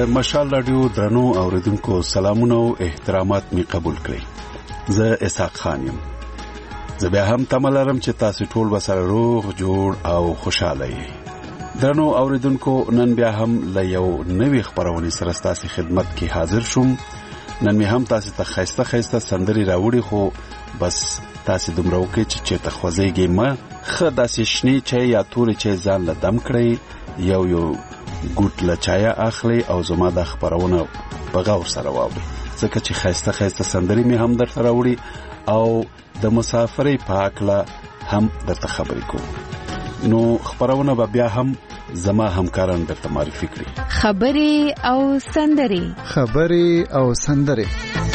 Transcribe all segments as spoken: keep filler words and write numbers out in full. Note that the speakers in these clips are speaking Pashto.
مشال رادیو درنو اوریدونکو سلامونه او احترامات می قبول کړئ. زه اسحاق خان یم. زه به هم تملرم چې تاسو ټول وسره روغ جوړ او خوشاله یې. درنو اوریدونکو نن بیا هم له یو نوې خبرونه سره ستاسو خدمت کې حاضر شوم. نن می هم تاسو ته خیسته خیسته سندري راوړي خو بس تاسو دومره وکړئ چې چېرته خوځېږئ ما ښه داسې شنې چای یا تورې چای ځان له دم کړئ، یو یو ګوټ له چایه اخلئ او زما دا خبرونه په غور سره واورئ ځکه چې خیسته خیسته سندري می هم درته راوړي او د مسافرۍ په هکله هم درته خبرې کوم. نو خبرونه به بیا هم زما همکاران درته معرفي کړي. خبرې او سندري خبرې او سندري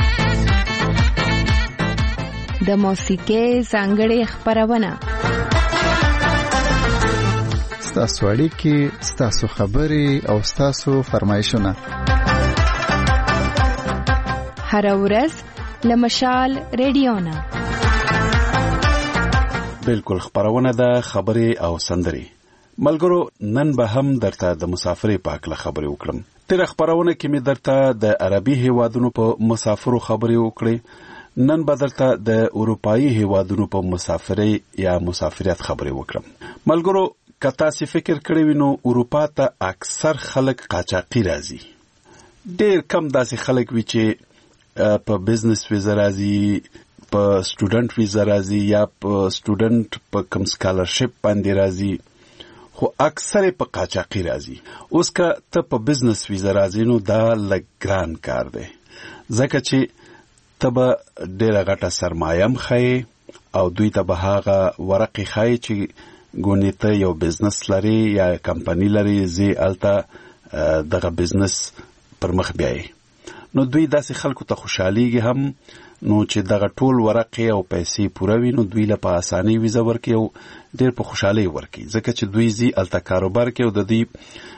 د موسیقۍ ځانګړې خبرونه ستاسو اړیکې، ستاسو خبرې او ستاسو فرمایشونه هر ورځ له مشال رادیو نه بالکل خبرونه د خبرې او سندري. ملګرو نن به هم درته د مسافرۍ په اړه خبرې وکړم. تیر خبرونه کې می درته د عربي هیوادونو په مسافرو خبرې وکړې. نن به درته د اروپאי هیوادونو په مسافرۍ یا مسافریت خبرې وکړم. ملګرو که تاسو فکر کړی وینو اروپا ته اکثر خلک قاچاقي راځي. ډېر کم داسې خلک وي چې په بزنس ویزا راځي، په سټوډنټ ویزا راځي یا په سټوډنټ په کم سکالرشپ باندې راځي، خو اکثر په قاچاقي راځي. اوس که ته په بزنس ویزا راځې نو دا لږ ګران کار دی ځکه چې ته به ډېره غټه سرمایه هم ښایې او دوی ته به هغه ورقې ښایې چې ګونې ته یو بزنس لري یا کمپنی لري، زی هلته دغه بزنس پر مخ بیایې. نو دوی داسې خلکو ته خوشحالیږي هم نو چې دغه ټول ورقې او پیسې پوره وي نو دوی له په اسانۍ ویزا ورکړي او ډېر په خوشحالۍ ورکړي ځکه چې دوی زی هلته کاروبار کوي او د دې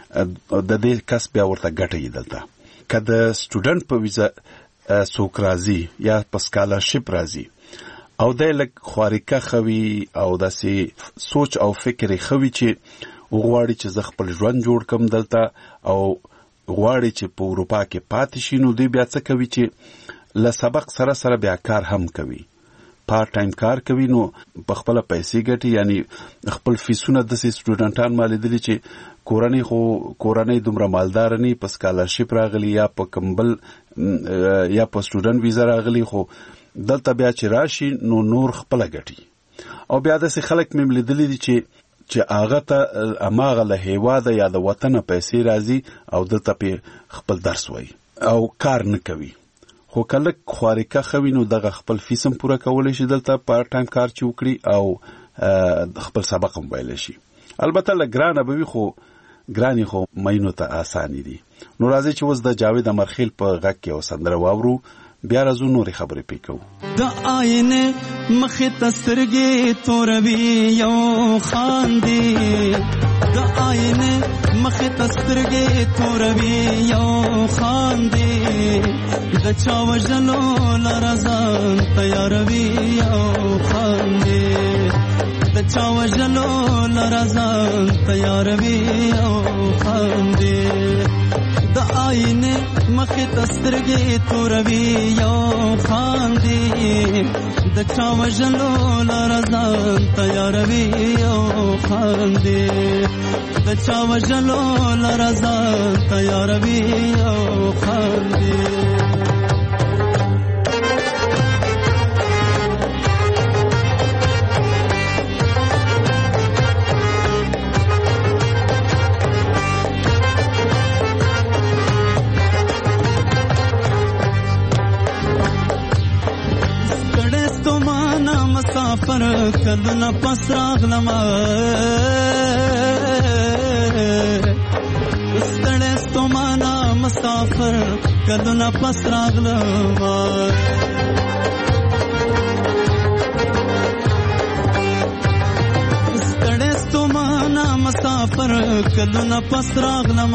د دې کس بیا ورته ګټه یې دلته. که د سټوډنټ په ویزا څوک راځي یا په سکالرشپ راځي او دی لږ خواریکه خوي او داسې سوچ او فکر یې خوي چې غواړي چې زه خپل ژوند جوړ کړم دلته او غواړي چې په اروپا کې پاتې شي نو دوی بیا څه کوي چې له سبق سره سره بیا کار هم کوي، پارت ټایم کار کوي نو په خپل پیسې ګټي. یعنی خپل فیسونه د سټوډنټان مالیدلی چې کورنۍ خو کورنۍ دومره مالدار نه په سکالرشپ راغلی یا په کمبل یا په سټوډنټ ویزا راغلی خو دلته بیا چې راشي نو نور خپل ګټي. او بیا د خلک مې لیدلی دي چې چې هغه ته اماغه له هیواده یا د وطن پیسې راځي او دلته په خپل درس وای او کار نه کوي. خو کله خواریکه خوي نو دغه خپل فیسم پوره کولای شي دلته پارت ټایم کار چې وکړي او خپل سبق هم ویل شي. البته لګرانه به وي خو ګرانی خو مینو ته آسانی دي. نو راځي چې اوس د جاوید امرخیل په غږ کې او سندره واورو بیا راځو نورې خبرې پې کوو. د آینه مخې ته سترګې توروي یو خاندي، د آینه مخې ته سترګې توروي یو خاندي، د چا وژلو لره ځان تیاروي یو خاندي، د چا وژلو لره ځان تیاروي یو خاندي، د آینه مخې ته سترګې توروي یو خاندي، د چا وژلو لره ځان تیاروي یو خاندي، د چا وژلو لره ځان تیاروي یو خاندي. مسافر کلونه پس راغلم، ستړی ستومانه مسافر کلونه پس راغلم، ستړی ستومانه مسافر کلونه پس راغلم،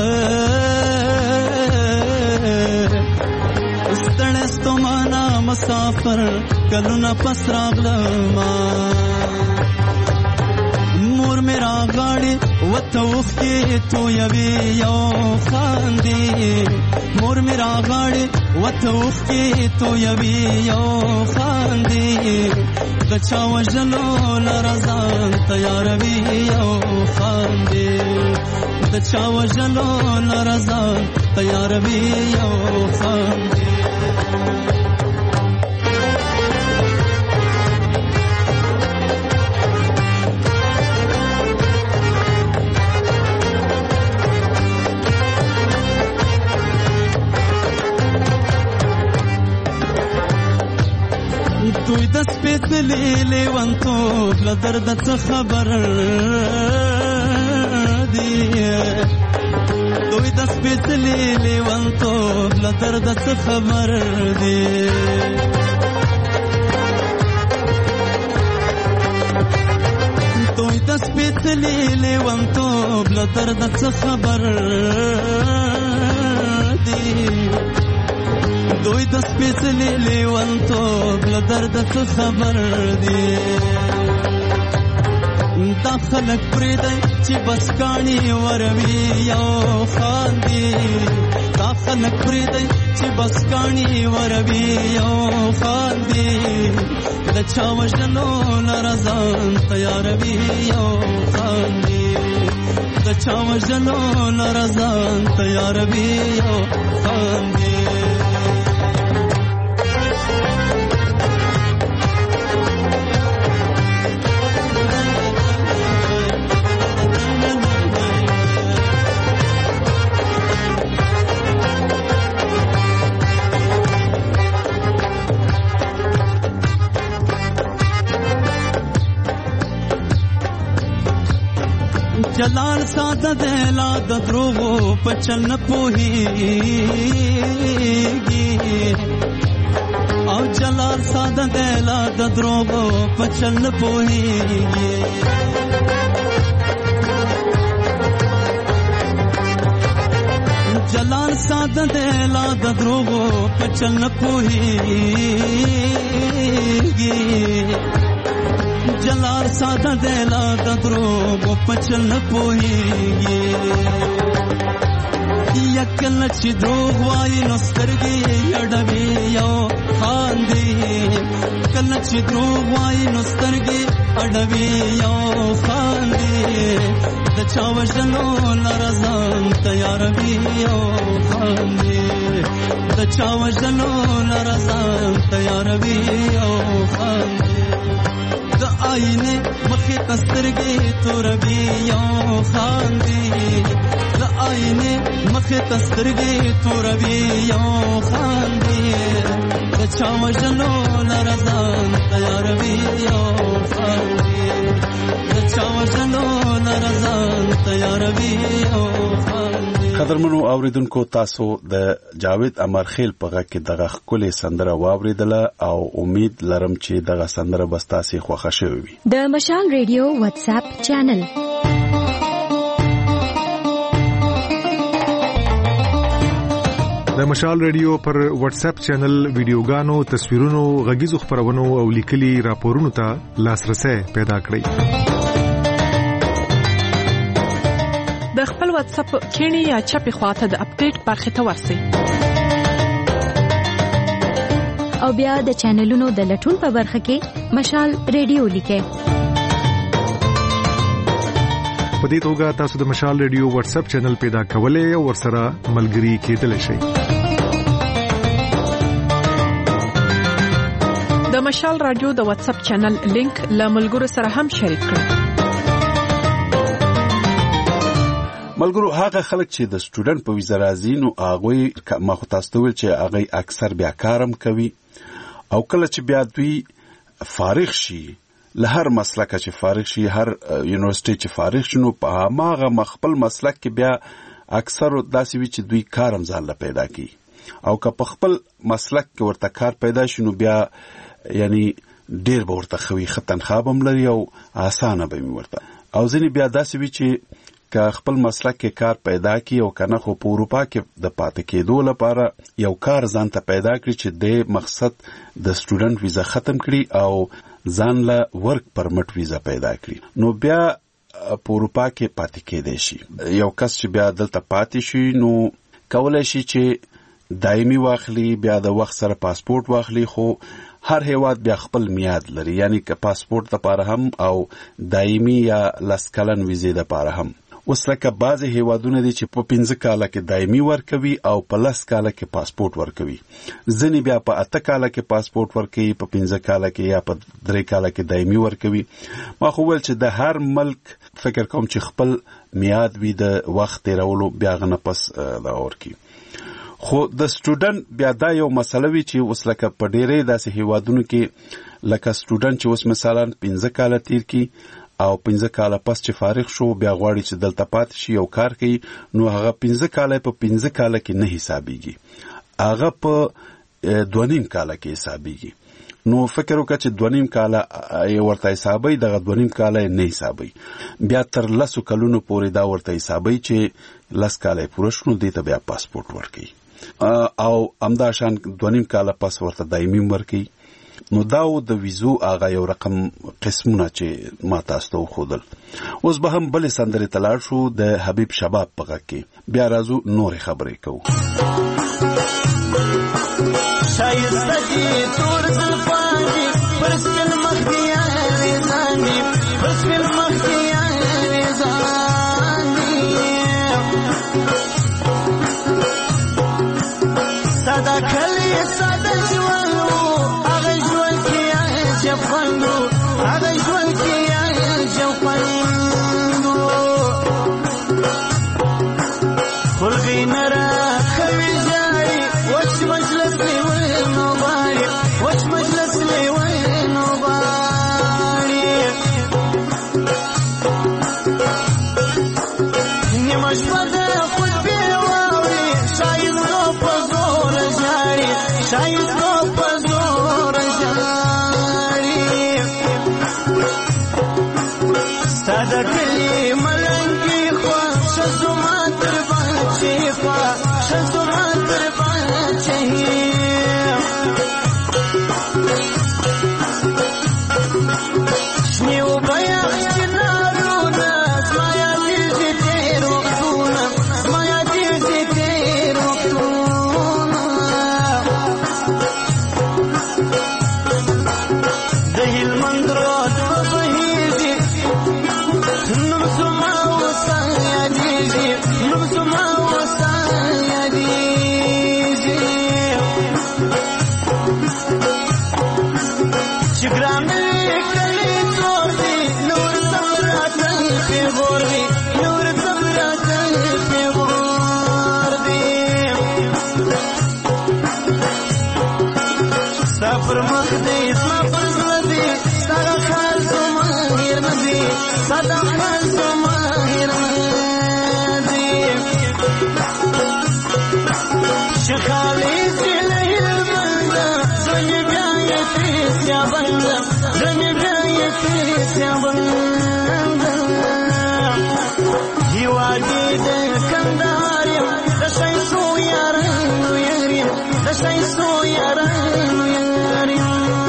ستړی ستومانه مسافر کلونه پس راغلم، مور میرا غاړي وتوخ کې تو یوي یو خاندي مور میرا غاړي وتوخ کې تو یوي یو خاندي دچا وجلو لرزان تیار وی یو خاندي دچا وجلو لرزان تیار وی یو خاندي دوی د سپېڅلې لیونتوب له درده څه خبر دي دوی د سپېڅلې لیونتوب له درده څه خبر دي دوی د سپېڅلې لیونتوب له درده څه خبر دي دوی د سپېڅلې لیونتوب له درده څه خبر دي دا خلک پرېږدئ چې بس کاڼي وروي یو خاندي دا خلک پرېږدئ چې بس کاڼي وروي یو خاندي د چا وژنو لره ځان تیاروي یو خاندي د چا وژنو لره ځان تیاروي یو خاندي جلال ساده دلا د دروغو په چل نه پوهیږي او جلال ساده دلا د دروغو په چل نه پوهیږي جلال ساده دلا د دروغو په چل نه پوهیږي جلال ساده دلا د دروغو په چل نه پوهیږي یکل چې دروغ وایي نو سترګې اډوي یو خاندي کله چې دروغ وایي نو سترګې اډوي یو خاندي د چا وژنو لره ځان تیاروي یو خاندي د چا وژنو لره ځان تیاروي یو خاندي د آینه مخې تسترګې توروي یو خاندي د آینه مخې تسترګې توروي یو خاندي د چا وژنو لره ځان تیاروي یو خاندي د چا وژنو لره ځان تیاروي یو خاندي. قدرمنو اوریدونکو تاسو د جاوید امرخیل په غږ کې دغه ښکلې سندره واوریدله او امید لرم چې دغه سندره به ستاسو خوښه شوي وي. د مشال ریډیو واتس اپ چینل د مشال ریډیو پر واتس اپ چینل ویډیوګانو، تصویرونو، غږیزو خبرونو او لیکلي راپورونو ته لاسرسي پیدا کړئ. د خپل واتس اپ کینی یا چپی خواته د اپډیټ برخه ته ورسئ او بیا د چینلونو د لټون په برخه کې مشال ریډیو لیکئ. په دې توګه تاسو د مشال ریډیو واتس اپ چینل پیدا کولای او ورسره ملګري کېدلی شئ. د مشال رادیو د واتس اپ چینل لینک له ملګرو سره هم شریک کړئ. ملګرو هغه خلک چې د سټوډنټ په ویزه راځي نو هغه ما خو تاسو ته ویل چې هغه اکثر بیا کارم کوي او کله چې بیا دوی فارغ شي له هر مسلک چې فارغ شي هر یونیورسيټي چې فارغ شنو په هغه مخبل مسلک کې بیا اکثر داسې وی چې دوی کارم ځان له پیدا کی او که په خپل مسلک کې ورته کار پیدا شنو بیا یعنی ډیر به ورته خوي ختن خابم لري او اسانه به می ورته او ځنی بیا داسې وی چې که خپل مسلک کې کار پیدا کی او کنه خو په اروپا کې د پاتې کېدو لپاره یو کار ځان ته پیدا کړی چې د مقصد د سټوډنټ ویزا ختم کړي او ځان له ورک پرمټ ویزا پیدا کړي نو بیا په اروپا کې پاتې کېدای شي. یو کس چې بیا دلته پاتې شي نو کولای شي چې دایمي واخلي، بیا د وخت سره پاسپورت واخلي، خو هر هیواد بیا خپل میاد لري، یعنی که پاسپورت لپاره هم او دایمي یا لس کلن ویزې لپاره هم. اوس لکه بعضې هیوادونه دي چې په پنځه کاله کې دایمي ورکوي او په لس کاله کې پاسپورت ورکوي، ځینې بیا په اته کاله کې پاسپورت ورکوي، په پنځه کاله کې یا په درې کاله کې دایمي ورکوي. ما خو ویل چې د هر ملک فکر کوم چې خپل میاد وي د وخت تیرولو، بیا هغه نه پس دا ورکوي. خو د سټوډنټ بیا دا یو مسله وي چې اوس لکه په ډېرې داسې هیوادونو کې لکه سټوډنټ چې اوس مثلا پنځه کاله تیر کی او پنځه کاله پس چې فارغ شو بیا غواړي چې دلته پاتې شي او کار کوي، نو هغه پنځه کاله په پنځه کاله کې نه حسابيږي، هغه په دوه نیم کاله کې حسابيږي. نو فکر وکړه چې دوه نیم کاله یې ورته حسابي، دغه دوه نیم کاله نه حسابي، بیا تر لسو کلونو پورې دا ورته حسابي چې لس کاله پوره شنو دې ته بیا پاسپورت ورکړي او همدا شان دوه نیم کاله پس ورته دایمي ورکړي. نو داو د ویزو هغه یو رقم قسمونه چې ما تاسو ته وښودل. اوس به هم بلې سندرې ته لاړ شو د حبیب شباب په غږ کې، بیا راځو نورې خبرې کوو. شایسته دي تور زلفان دي پر سپین مخ دي یارې ځان دي، پر سپین مخ دي یارې ځان دي. ساده کلی ساده ژوند و، هغه ژوند کې عجب خوند و، هغه ژوند کې عجب خوند و. خلقې نه راکوي جاري، وچ مجلس مې ونه غواړي، وچ مجلس مې ونه غواړي. نیمه شپه د خطبې واوري، ښایستو په زور ژاړي، ښایستو په زور ژاړي. ستا د کلي ملنګي خوا ښه زما تر بچې خوا، ښه زما تر بچې. شنې اوبه یخ چنارونه، زما یادېږي تېر وختونه، زما یادېږي تېر وختونه. د هلمند رود به بهېږي، نوم زما اوسه یادېږي، نوم زما اوسه یادېږي. چې ګران مې کلي زور دي، نور څه راته پېغور دي، نور څه راته پېغور دي. ستا پر مخ دی زما پر زړه دی، ستا د خال زما هېر نه دي، ستا د خال زما هېر نه دي. شخالې چې له هلمنده، زړه مې بیا یې ترې سیابنده، زړه مې بیا یې ترې سیابنده. هېواد یې د کندهار یم، د ښایستو یارانو یار یم، د ښایستو یارانو یار یم.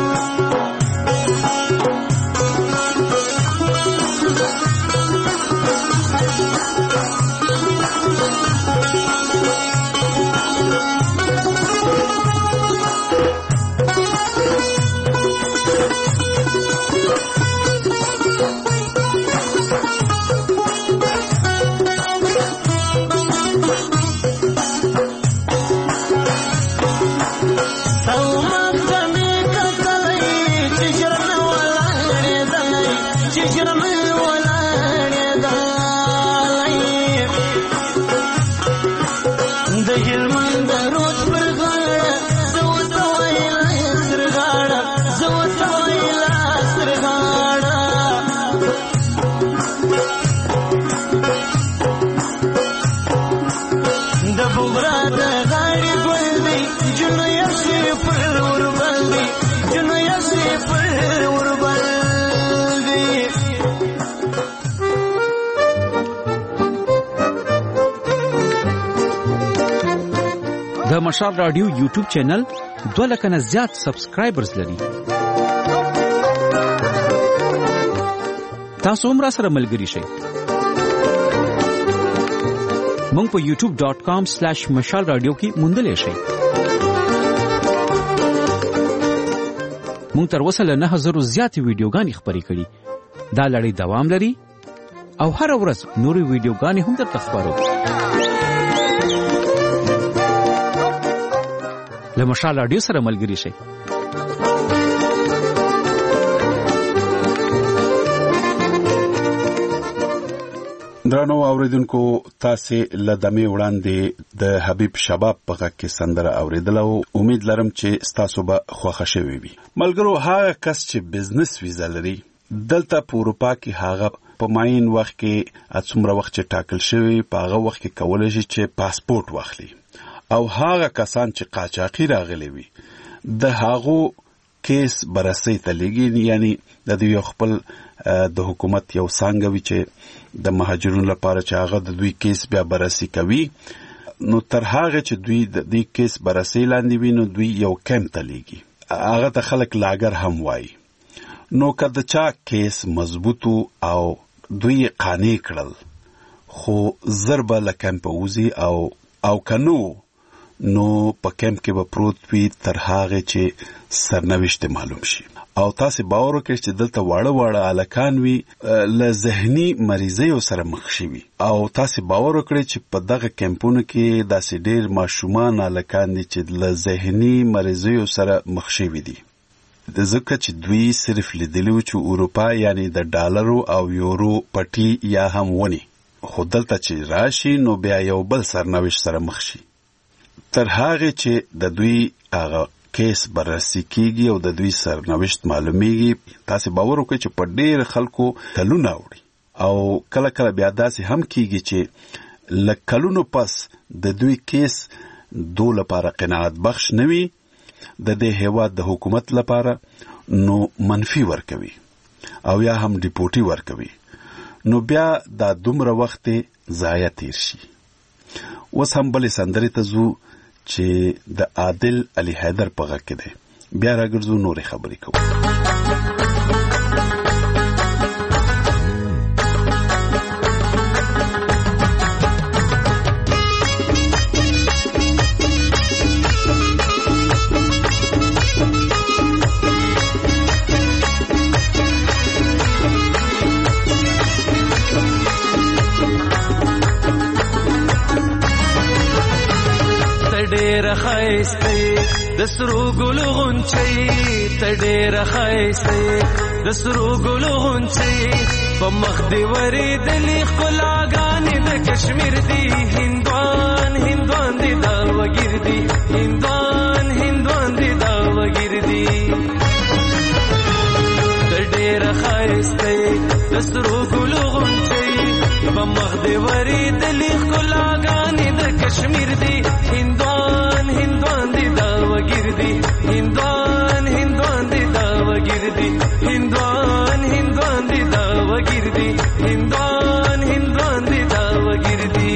د مشال رادیو یوټیوب چینل دوه لکه نه زیات سبسکرایبرز لري. تاسو هم را سره ملګري شئ. مونږ په یوټیوب ډاٹ کام سلیش مشال رادیو کې موندلې شئ. مونږ تر اوسه له نه هزارو زیاتې ویډیوګانې خپرې کړي. دا لړۍ دوام لري او هر ورځ نورې ویډیوګانې هم درته خپرو. له مشال رادیو سره ملګري شئ. درنو اوریدونکو، تاسو له دمه وړاندې د حبیب شباب په غږ کې سندره اوریدلو. امید لرم چې تاسو به خوښ شوي وي. ملګرو، هغه کس چې بزنس ویزا لري دلته په اروپا کې هغه په معین وخت کې څومره وخت چې ټاکل شوی په هغه وخت کې کولای شي چې پاسپورت واخلي. او هغه کسان چې قاچاقي راغلي وي د هغو کیس بررسي ته لګي، یعنی د دوی خپل د حکومت یو څنګه وي چې د مهاجرونو لپاره چې هغه د دوی کیس بیا بررسي کوي. نو تر هغه چې دوی د دې کیس بررسي لاندې وي نو دوی یو کیمپ ته لګي، هغه ته خلک لاګر هم وایي. نو کله چا کیس مضبوطو او دوی قانع کړل خو ضربه لکمپ وزي او او کنو نو په کیمپ کې به پروت وي تر هغه چې سرنوشت معلوم شي. او تاسو باور وکړئ چې دلته واړه واړه الکان وي له ذهني مریضیو سره مخ شي. او تاسو باور وکړئ چې په دغه کیمپونو کې داسې ډېر ماشومان الکان دي چې له ذهني مریضیو سره مخ شي دي. د ځکه چې دوی صرف لیدلو چې اروپا یعنی د ډالرو او یورو پټي یا هم ونی، خو دلته چې راشي نو بیا یو بل سرنوشت سره مخ شي. تر هغه چې د دوی هغه کیس بررسي کیږي او د دوی سرنوشت معلومیږي، تاسو باور وکړئ چې په ډېر خلکو کلونه وړي. او کله کله بیا داسې هم کیږي چې لکلونو پس د دوی کیس دو لپاره قناعت بخش نوي، د دې هیواد د حکومت لپاره نو منفي ورکوي او یا هم ډیپورټي ورکوي. نو بیا دا دومره وخت ضایع تیر شي. اوس هم بلې سندرې ته ځو چې د عادل علي حیدر په غږ کې دی. بیا راګرځو نورې خبرې کوو. ډېر خایسته د سرو ګلو غونچې، ته ډېر خایسته د سرو ګلو غونچې، په مخ دې ورېدلې ښکلاګانې د کشمیر دي. هندوان هندوان دې دا وګیر دي، هندوان هندوان دې دا وګیر دي. ته ډېر خایسته د سرو ګلو غونچې، په مخ دې ورېدلې ښکلاګانې د کشمیر دي. هندوان هندوان دې دا وګیر دي، هندوان هندوان دې دا وګیر دي، هندوان هندوان دې دا وګیر دي، هندوان هندوان دې دا وګیر دي.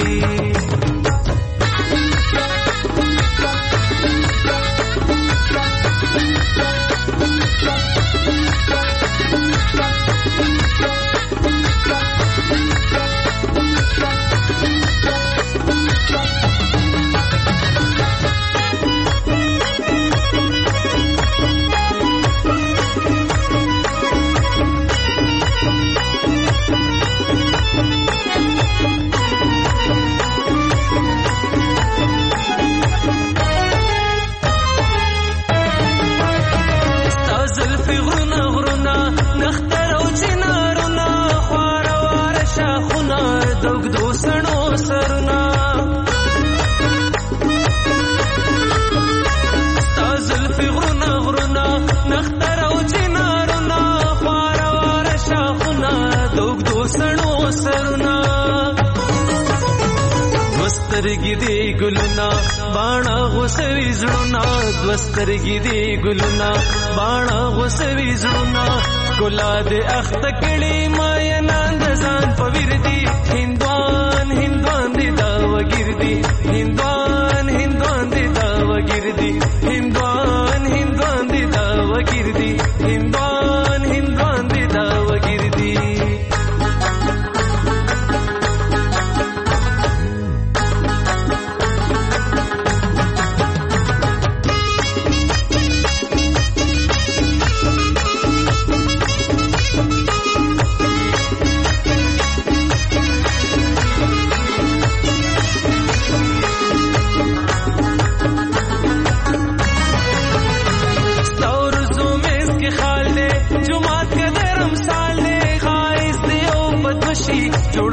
دوسترګي دی ګلونا باڼه غوسوي زړونا، دوسترګي دی ګلونا باڼه غوسوي زړونا، ګلا دې اخته کړي ماینان د ځان په ویر دي. هندوان هندوان دې دا وګیر دي، هندوان هندوان دې دا وګیر دي، هندوان هندوان دې دا وګیر دي، هندوان هندوان دې دا وګیر دي.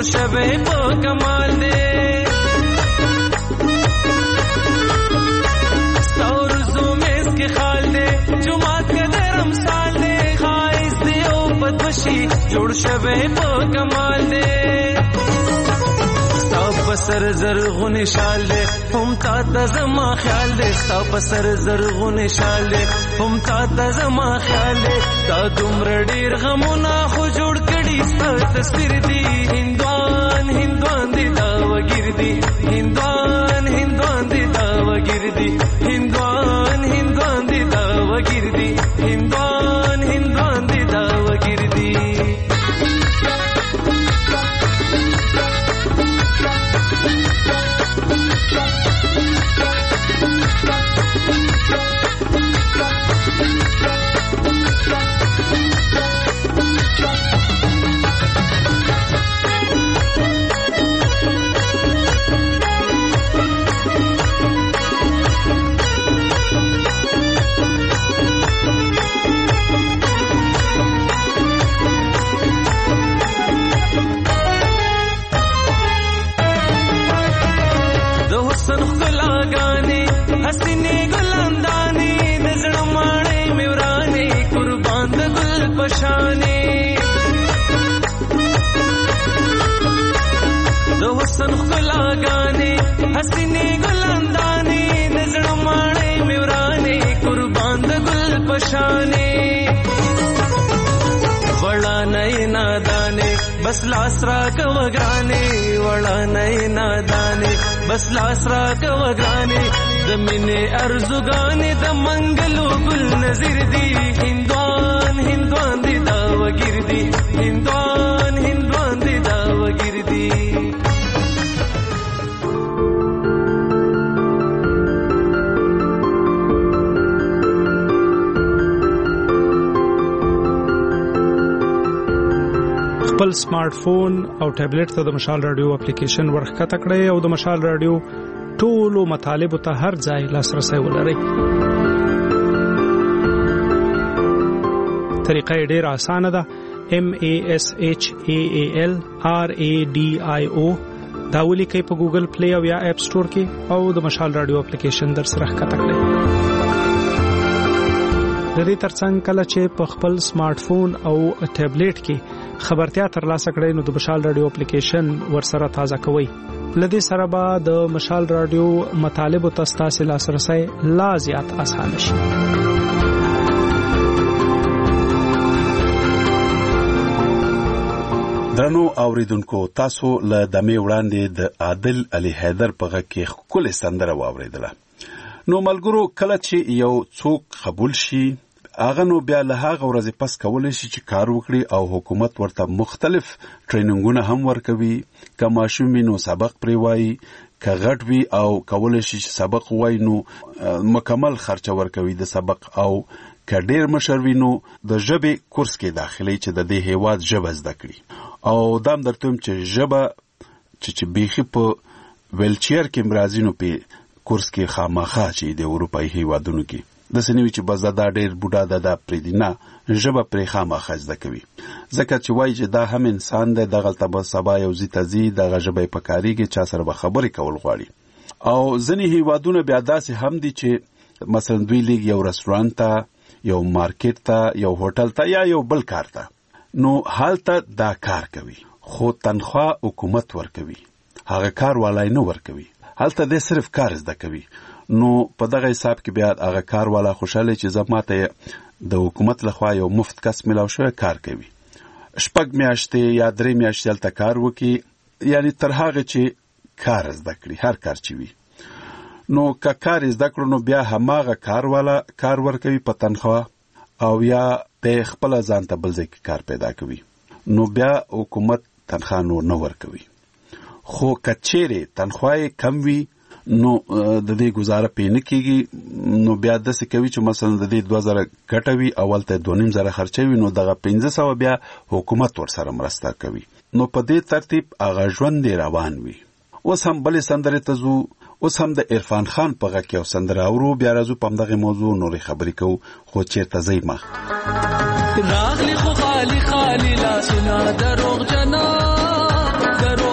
شوی په کمال دی ستورزو میز کې خال دی جمعات کې درم سال دی خایس دی او بدوشي جوړ شوی په کمال دی ستا پسر زرغون شال دی هم تا ته زما خیال دی ستا پسر زرغون شال دی هم تا ته زما خیال دی دا دومره ډېر غمونه خو جوړ کړي ستا تصویر دی هندوان هندوان دی دا وګردي هندوان هندوان دی دا وګردي هندوان هندوان دی دا وګردي هندوان هندوان دی دا وګردي हसीने गुलंदानी नजर माणे मेवराने कुर्बान गुल पशाने दो हुस्न खुला गाने हसीने गुलंदानी नजर माणे मेवराने कुर्बान गुल पशाने वड़ा नए नादाने बस लासरा कवगाने वड़ा नए नादाने बस लासरा कवगाने दमिने अर्जुगाने द मंगलो गुल नजर दी हिंदुआन हिंदुआन दी दावगिरदी हिंदुआन हिंदुआन दी दावगिरदी خپل سمارټ فون او ټابلیټ ته د مشال رادیو اپلیکیشن ورخکته کړئ او د مشال رادیو ټولو مطالبو ته هر ځای لاسرسي ولرئ. طریقه ډېره اسانه ده. M A S H A A L R A D I O دا ولیکئ په ګوګل پلی او یا اپ سٹور کې او د مشال رادیو اپلیکیشن در سره ښکته کړئ. د دې ترڅنګ کله چې په خپل سمارټ فون او ټابلیټ کې خبرتیا ترلاسه کړئ نو د مشال رادیو اپلیکیشن ورسره تازه کوئ. لدې سره به د مشال رادیو مطالبو ته ستاسو لاسرسي لا زیات اسانه شي. درنو اوریدونکو تاسو له دمه وړاندې د عادل علي حیدر په غږ کې خپل سندره واوریدله. نو ملګرو کله چې یو څوک قبول شي هغه نو بیا له هغه ورځې پس کولای شي چې کار وکړي او حکومت ورته مختلف ټریننګونه هم ورکوي. که ماشوم نو سبق پرې وایي، که غټ وي او کولای شي چې سبق وایي نو مکمل خرچه ورکوي د سبق، او که ډېر مشر وي نو د ژبې کورس کې داخلي چې د دې هیواد ژبه زده کړي. او دام درته هم چې ژبه چې چې بیخي په ویلچیر کې مرازي نو په کورس کې خامخا چې د اروپایي هیوادونو کې د سنوي چې بس دا ډېر بوډا ده دا پریدینا ژبه پرې خامخا زده کوي، ځکه چې وایي چې دا هم انسان دی، دغلته به سبا یو ځای ته ځي دغه ژبه یې پکارېږي، چا سره به خبرې کول غواړي. او ځینې هیوادونه بیا داسې هم دي چې مثلا دوی لیږ یو رستورانت ته، یو مارکیټ ته، یو هوټل ته یا یو بل کار ته، نو هلته دا کار کوي خو تنخوا حکومت ورکوي، هغه کار والای نه ورکوي، هلته د صرف کار زده کوي. نو په دغه حساب کې بیا هغه کار والا خوشاله چې زماته د حکومت لخوا یو مفت کس ملاو شوی کار کوي، شپږ میاشتې یا درې میاشتې هلته کار وکړي، یعنی تر هغه چې کار زده کړي هر کار چې وي. نو که کار زده کړو نو بیا هماغه کار والا کار ورکوي په تنخوا، او یا د خپل ځان ته بل ځای کې کار پیدا کوي، نو بیا حکومت تنخوا نور نه ورکوي. خو که چیرې تنخوا کم وي نو د دې گزاره پې نه کېږي، نو بیا داسې کوي چې مثلا د دې دوه زره ګټه وي اول ته دوه نیم زره خرچه وي، نو دغه پنځه سوه بیا حکومت ورسره مرسته کوي. نو په دې ترتیب هغه ژوند دی روان وي. اوس هم بلې سندرې ته ځو، اوس هم د عرفان خان په غږ کې یو سندره اورو، بیا راځو په همدغې موضوع نورې خبرې کوو. خو چېرته ځئ مه راغلی خو خالی خالی لاسونه دروغ جنا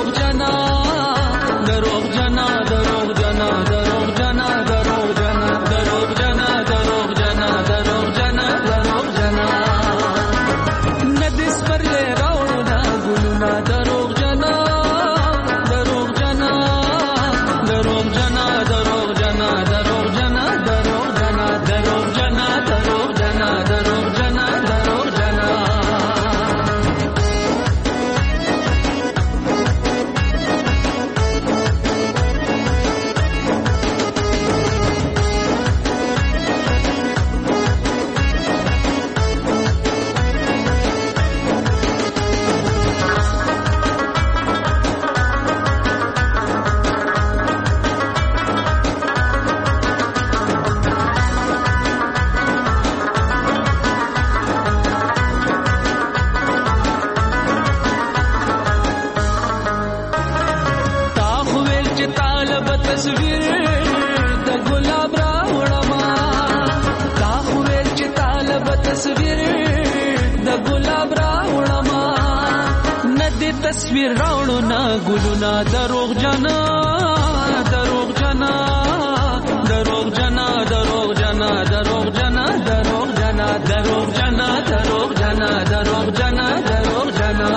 تصویر راوړو نا ګلونا دروغ جنا دروغ جنا دروغ جنا دروغ جنا دروغ جنا دروغ جنا دروغ جنا دروغ جنا دروغ جنا دروغ جنا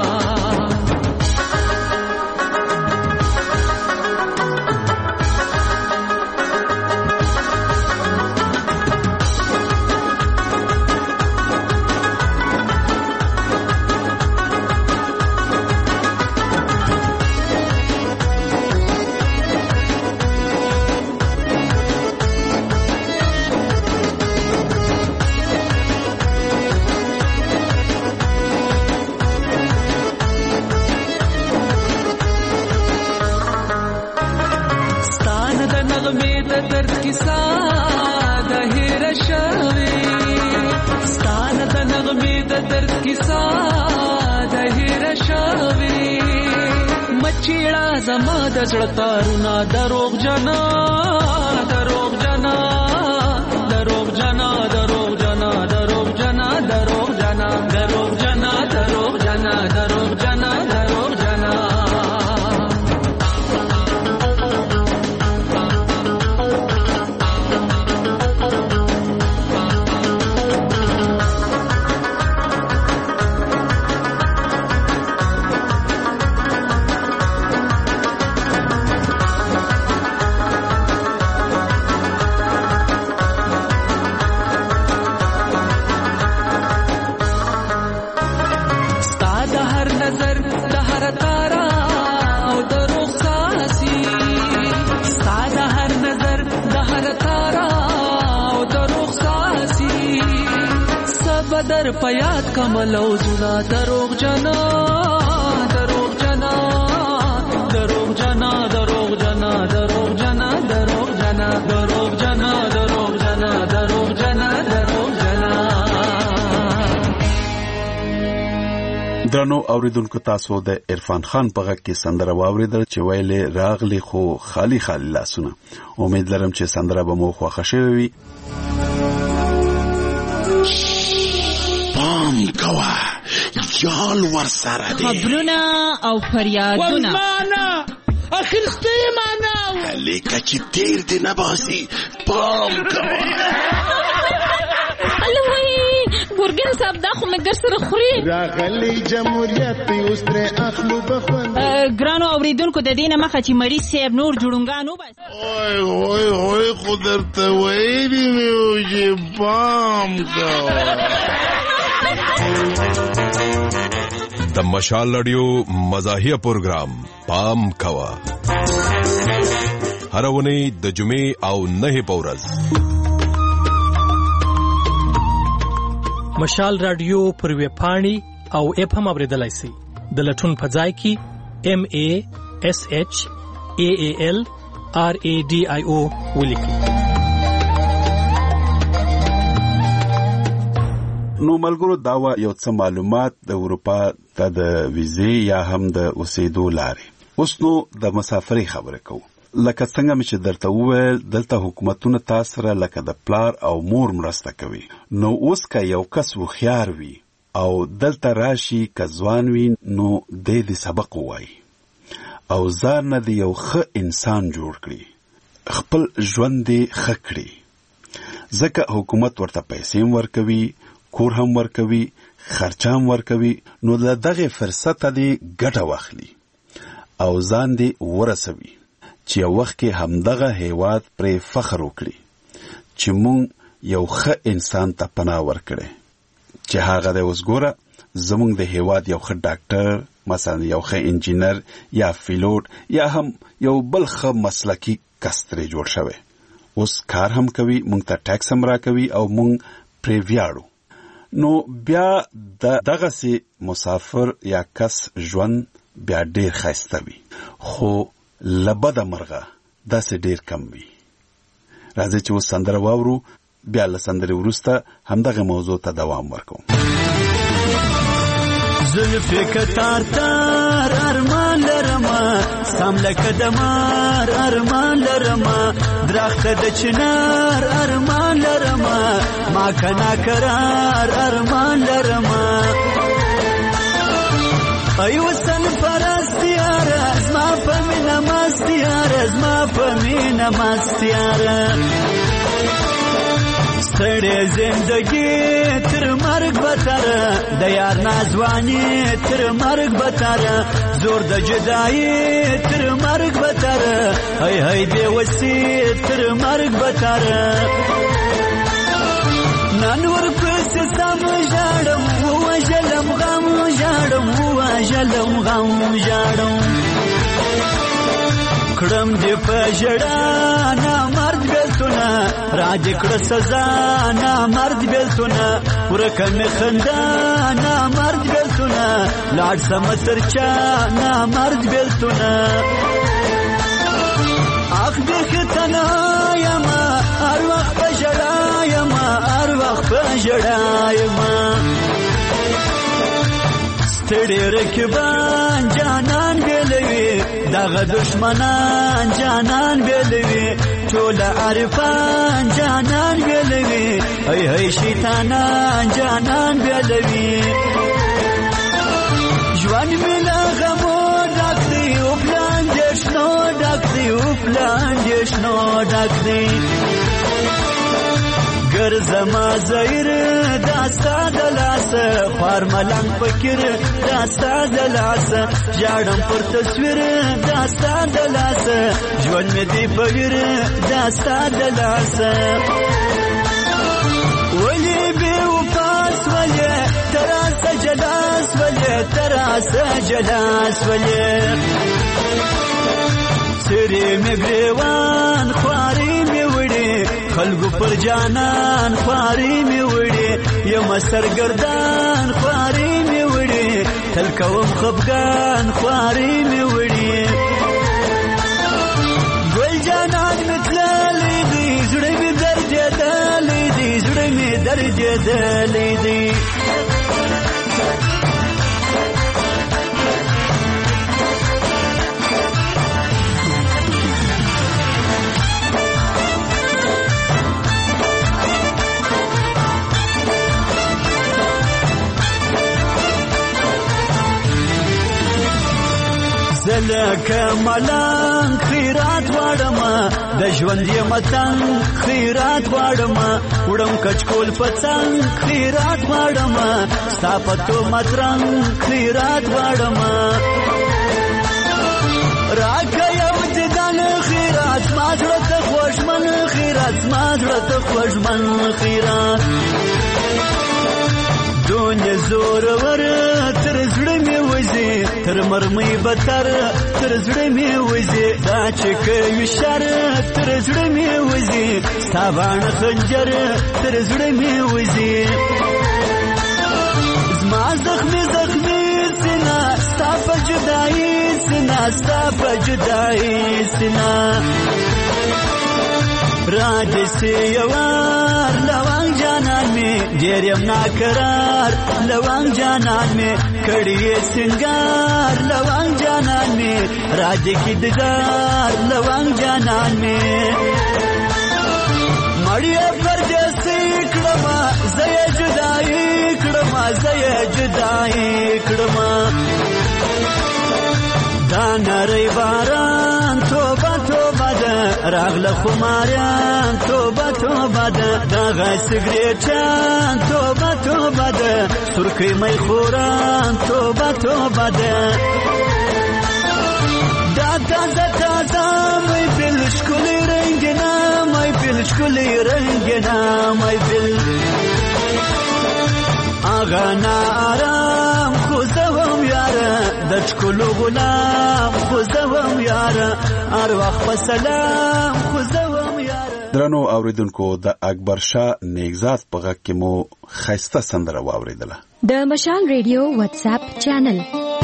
زما د زړه تارونه دروغ جنا دروغ جنا دروغ جنا دروغ جنا دروغ جنا دروغ جنا دروغ جنا دروغ جنا دروغ جنا دروغ جنا در پیاد کمل او زنا دروغ جنا دروغ جنا دروغ جنا دروغ جنا دروغ جنا دروغ جنا دروغ جنا دروغ جنا دروغ جنا دروغ جنا درنو اوریدونکو تاسو د عرفان خان په غږ کې سندره واوریدل چې ویلې راغلی خو خالی خالی لاسونه. امید لرم چې سندره به مو خوښه شوي وي. پام کوه جال ور سره دی خبرونه او فریادونه ورمانه اخرسته معنا لیکه چې تیر دی نباسي پام کوه الوی ګورګن صاحب دا خو مګر سره خوري راغلی جمهوریت اوس تر اخلو بخوند ګرانو اوریدونکو د دینه مخه چې مری صاحب نور جوړونګانو بس اوه اوه اوه خدرته وایي میو چې پام کوه د مشال رادیو مزاحیه پروگرام پام کوا هر ونی د جمعې او نه پورز مشال رادیو پر وی پاڼي او اف هم اوریدلای شي د لټون په ځای کې ام ا اس اچ ا ا ال ار ا ډي اي او ولیکي. نو ملګرو داوا یو څه معلومات د اروپا ته د ویزې یا هم د اوسېدو لارې. اوس نو د مسافرۍ خبره کوو. لکه څنګه چې درته وویل دلته حکومتونه تاسو سره لکه د پلار او مور مرسته کوي. نو اوس که یو کس هوښیار وي او دلته راشي که ځوان وي نو دی د سبق ووایي او ځان نه د یو ښه انسان جوړ کړي خپل ژوند یې ښه کړي ځکه حکومت ورته پیسې ورکوي کور هم ورکوي خرچام ورکوي نو د دغه فرصت دی ګټه واخلي او ځان دی ورسوي چې یو وخت کې همدغه هیواد پرې فخر وکړي چې مونږ یو ښه انسان ته پناه ورکړي چې هغه د اوس ګوره زمونږ د هیواد یو ښه ډاکټر مثلا یو ښه انجینر یا پیلوټ یا هم یو بل ښه مسلکي کس ترې جوړ شوی اوس کار هم کوي مونږ ته ټیکس هم راکوي او مونږ پرې ویاړو. نو بیا د دغه سي مسافر یا کس ژوند بیا ډیر ښایسته وي خو لبد مرغه داسې ډیر کم وي. راځي چې اوس سندره واورو بیا له سندرې وروسته همدغه موضوع ته دوام ورکوم. زلفی کتار تار ارمان لرما سام لکه دمار ارمان لرما درخت د چنار ارمان لرما ما کنا کرار ارمان لرما ای وسن زما په مینه مستیاره ستړې زندګي تر مرګ بتره د یار نازواني تر مرګ بتره زور د جدایي تر مرګ بتره هی هی بې وسي تر مرګ بتره نن ورپسې سم ژاړم ووژلم غم ژاړم ووژلم غم ژاړم کړم دې په ژړا نامرد بېلتونه را دې کړه سزا نامرد بېلتونه ورکه مې خندا نامرد بېلتونه لاړ سمه تر چا نامرد بېلتونه اخ بیخي تنها یمه هر وخت په ژړا یمه هر وخت په ژړا یمه ستړي رکبان جانان بېلوي دغه دشمنان جانان بېلوي ټول عارفان جانان بېلوي هی هی شیطانان جانان بېلوي ژوند مې له غمو ډک دی او پلان دې شنو ډک دی او پلان دې شنو ډک دی ګرځما زهیر داستا د لاسه خوار ملنګ فکر داستا د لاسه ژاړم پر تصویر داستا د لاسه ژوند مې دی په ویر داستا د لاسه ولې بې وفاس ولې تراسه جلاس ولې تراسه جلاس ولې سری مې ګریوان خواري مې وړي خلقو پر جانان خواري مې وړي یم سرګردان خواري مې وړي تل کوم خفګان خواري مې وړي ګل جانان مې تللی دی زړه مې دردېدلی دی زړه مې دردېدلی دی زلکه ملنګ خیرات واړم د ژوند یې متنګ خیرات واړم وړم کچکول پڅنګ خیرات واړم ستا په تهمت رنګ خیرات واړم راکه یو دیدن خیرات زما زړه ته خوږمن خیرات زما زړه ته خوږمن خیرات دنیا زورور تر زړه مې وځي تر مرمۍ بتر تر زړه مې وځي دا چې کوي شر تر زړه مې وځي ستا باڼه خنجر تر زړه مې وځي زما زخمي زخمي سینه ستا په جدایي سینه ستا په جدایي سینه راجه سی یوار لوانگ جانان میں ډېر ناقرار لوانگ جانان میں کړي سنگار لوانگ جانان میں راجه کی دگار لوانگ جانان میں مړی پردیسی کړما زې جدائی کړما زې جدائی کړما دا نری باران توبه توبه ده راغله خماریان توبه توبه ده دغه سګریټان توبه توبه ده سرکۍ می خوران توبه توبه ده دا تازه تازه می بل ښکلې رنګینه می بل ښکلې رنګینه می بل آغا نا آرام خوزوم یاره د ټکلو غلام خوزوم یاره هر وخت په سلام خوزوم یاره. درنو اوریدونکو د اکبر شاه نیگزاد په غږ کې مو خسته سندره واوریدله. د مشال ریډیو واتس اپ چینل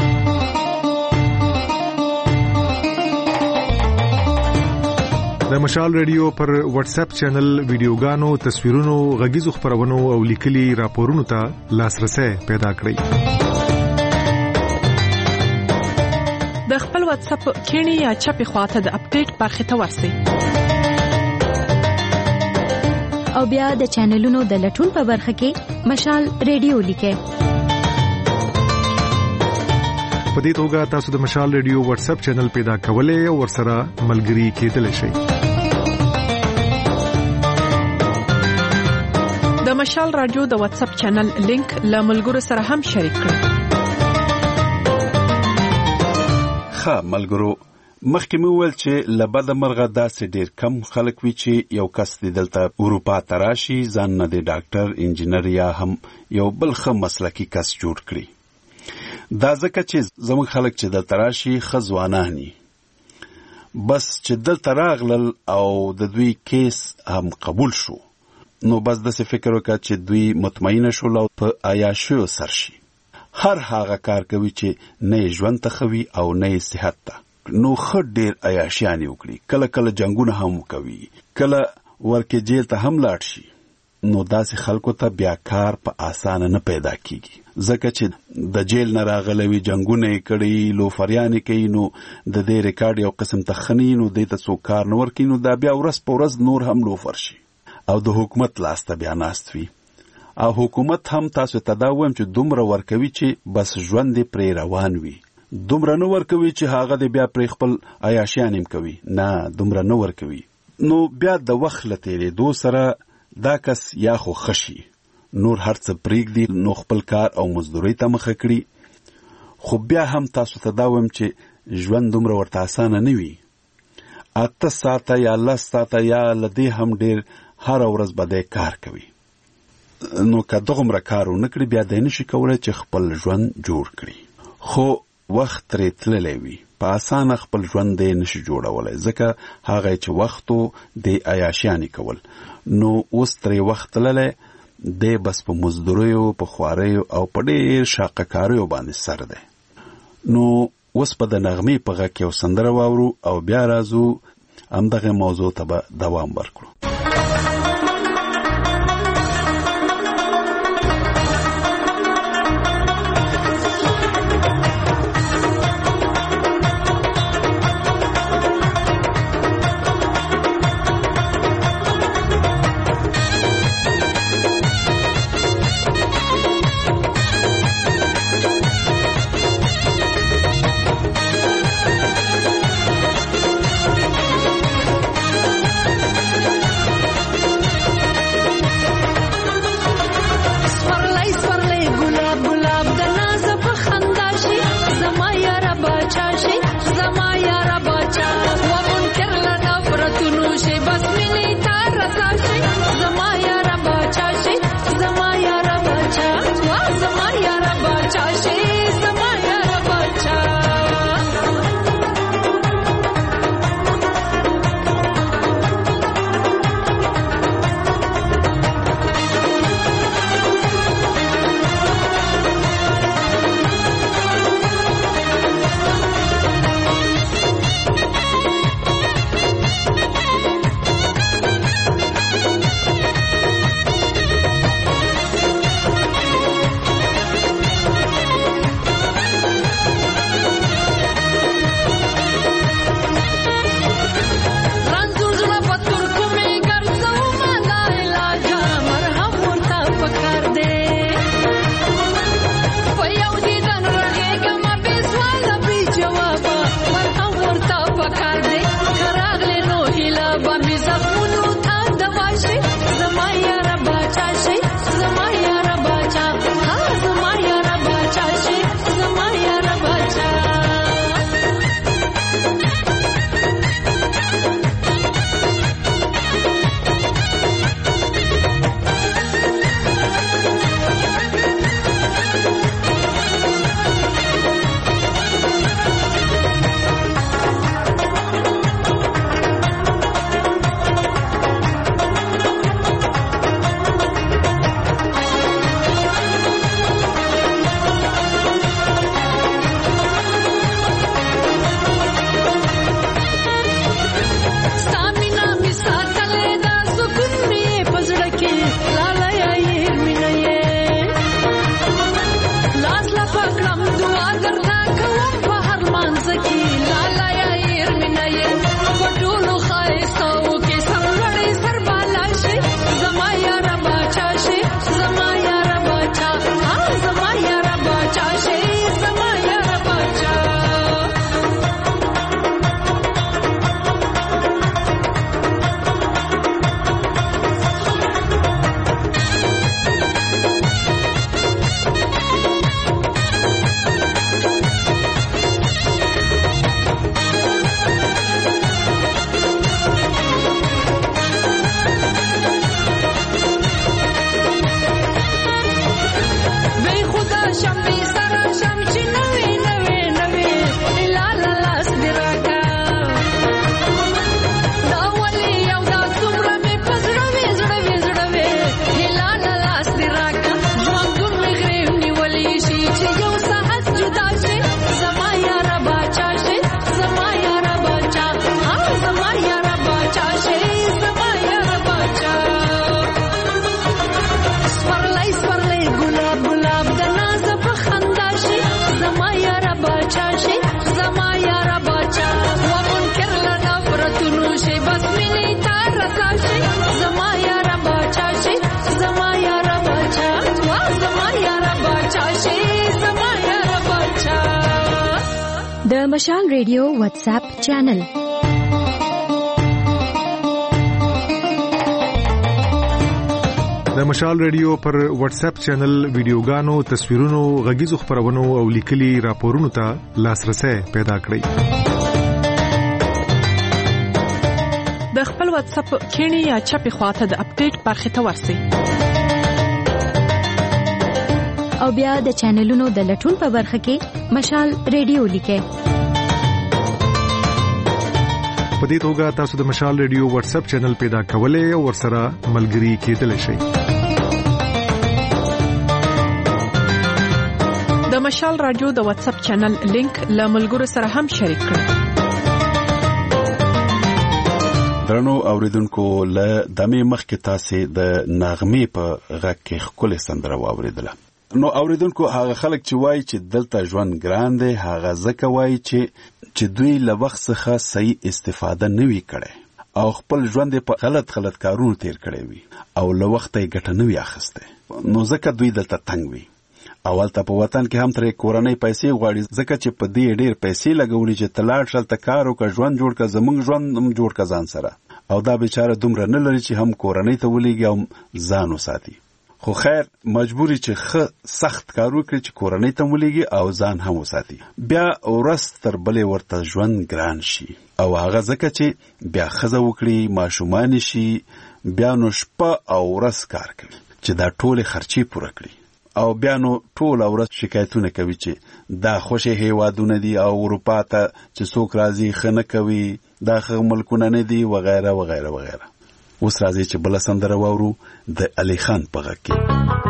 د مشال ریډیو پر واتس اپ چینل ویډیوګانو تصویرونو غږیزو خبرونو او لیکلي راپورونو ته لاسرسي پیدا کړئ. د خپل واتس اپ کینی یا چپی خواته د اپډیټ برخه ته ورسئ او بیا د چینلونو د لټون په برخه کې مشال ریډیو لیکئ. په دې توګه تاسو د مشال ریډیو واتس اپ چینل پیدا کولای او ورسره ملګري کېدلی شئ. د مشال رادیو د واتس اپ چینل لینک له ملګرو سره هم شریک کړئ. ښه ملګرو، مخکې مې وویل چې له بده مرغه داسې ډېر کم خلک وي چې یو کس دې دلته اروپا ته راشي، ځان نه د ډاکټر، انجینر یا هم یو بل ښه مسلکي کس جوړ کړي. دا ځکه چې زموږ خلک چې دلته راشي ښه ځوانان دي، بس چې دلته راغلل او د دوی کیس هم قبول شو، نو بس داسې فکر وکړه چې دوی مطمئنه شول او په عیاشیو سر شي. هر هغه کار کوي چې نه یې ژوند ته ښه وي او نه یې صحت ته، نو ښه ډېر عیاشیانې وکړي، کله کله جنګونه هم کوي، کله ورکې جیل ته هم لاړ شي. نو داسې خلکو ته بیا کار په اسانه نه پیدا کیږي، ځکه چې د جیل نه راغلی وي، جنګونه یې کړي، لوفریانې کوي، نو د دې ریکارډ یو قسم ته ښه ني، نو دې ته څوک کار نه ورکوي، نو دا بیا ورځ په ورځ نور هم لوفر شي او د حکومت لاس ته بیا ناست وي. او حکومت هم تاسو ته دا وایم چې دومره ورکوي چې بس ژوند یې پرې روان وي، دومره نه ورکوي چې هغه دې بیا پرې خپل عیاشیان هم کوي، نه دومره نه ورکوي. نو بیا د وخت له تېرېدو سره دا کس یا خو ښه شي، نور هر څه پرېږدي، نو خپل کار او مزدورۍ ته مخه کړي. خو بیا هم تاسو ته دا وایم چې ژوند دومره ورته اسانه نه وي. اته ساعته یا لس ساعته یا له دې هم ډېر هره ورځ به دی کار کوي. نو که دغومره کار ونه کړي بیا دی نشي کولی چې خپل ژوند جوړ کړي. خو وخت ترې تللی وي، په اسانه خپل ژوند دی نشي جوړولی، ځکه هغه چې وخت و دی عیاشیانې کول. نو اوس ترې وخت تللی دی بس په مزدوریو، په خواریو او په ډېر شاقه کاریو باندې سر دی. نو اوس په د نغمې په غږ کې یو سندره واورو او بیا راځو همدغه موضوع ته به دوام ورکړو. د مشال ریډیو واتس اپ چینل د مشال ریډیو پر واتس اپ چینل ویډیوګانو تصویرونو غږیزو خبرونو او لیکلي راپورونو ته لاسرسي پیدا کړئ د خپل واتس اپ کینی یا چپی خواته د اپډیټ برخه ته ورسئ او بیا د چینلونو د لټون په برخه کې مشال ریډیو لیکئ په دې توګه تاسو د مشال ریډیو واتس اپ چینل پیدا کولای او ورسره ملګري کېدلی شئ د مشال رادیو د واتس اپ چینل لینک له ملګرو سره هم شریک کړئ درنو اوریدونکو له دمه مخکې تاسو د نغمې په غږ کې خپل سندره واوریدله نو اوریدونکو هغه خلک چې وایي چې دلته ژوند ګران دی هغه ځکه وایي چې چې دوی له وخت څخه صحیح استفاده نه وی کړي او خپل ژوند په غلط غلط کارونو تیر کړي وي او له وخت یې ګټه نه وی اخیسته نو ځکه دوی دلته تنګ وي اول ته په وطن کې هم ترې کورنۍ پیسې غواړي ځکه چې په دې ډېر پیسې لګولې چې تلاړ شلته کار وکړ ژوند جوړ کړ زمونږ ژوند هم جوړ کړ ځان سره او دا بیچاره دومره نه لري چې هم کورنۍ ته ولېږي او ځان وساتي خو خیر مجبوري چې خه سخت کار وکړي چې کورنۍ ته ولېږي او ځان هم وساتي بیا ورځ تر بلې ورته ژوند ګران شي او هغه ځکه چې بیا ښځه وکړي ماشومان شي بیا نو شپه او ورځ کار کوي چې دا ټولې خرچې پوره کړي او بیا نو ټول ورځ شکایتونه کوي چې دا خوشي هیوادونه دي او اروپا ته چې څوک راځي خنه کوي دا خو ملکونه نه دي وغیرہ وغیرہ وغیرہ اوس راځي چې بل سندره واورو د علي خان په غږ کې